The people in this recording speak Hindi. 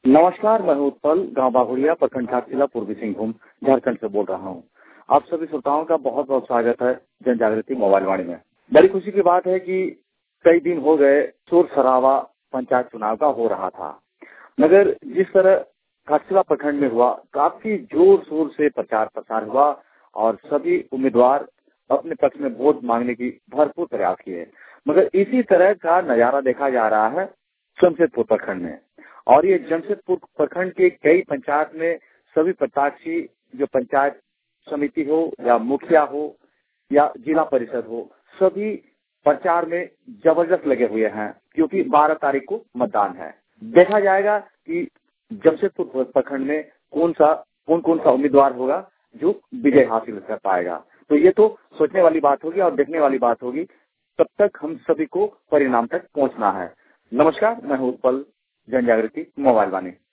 नमस्कार, मैं हूं उत्पल, गांव बाघुड़िया, प्रखंड घाटशिला, पूर्वी सिंहभूम, झारखंड से बोल रहा हूं। आप सभी श्रोताओं का बहुत बहुत स्वागत है जन जागृति मोबाइल वाणी में। बड़ी खुशी की बात है कि कई दिन हो गए शोर शराबा पंचायत चुनाव का हो रहा था, मगर जिस तरह घाटशिला प्रखंड में हुआ, काफी जोर शोर से प्रचार प्रसार हुआ और सभी उम्मीदवार अपने पक्ष में वोट मांगने की भरपूर प्रयास किए। मगर इसी तरह का नजारा देखा जा रहा है जमशेदपुर प्रखंड में। और ये जमशेदपुर प्रखंड के कई पंचायत में सभी प्रत्याशी, जो पंचायत समिति हो या मुखिया हो या जिला परिषद हो, सभी प्रचार में जबरदस्त लगे हुए हैं, क्योंकि 12 तारीख को मतदान है। देखा जाएगा कि जमशेदपुर प्रखंड में कौन कौन सा उम्मीदवार होगा जो विजय हासिल कर पाएगा। तो ये तो सोचने वाली बात होगी और देखने वाली बात होगी। तब तक हम सभी को परिणाम तक पहुंचना है। नमस्कार, मैं हूं उत्पल, जन जागृति मोबाइल वाणी।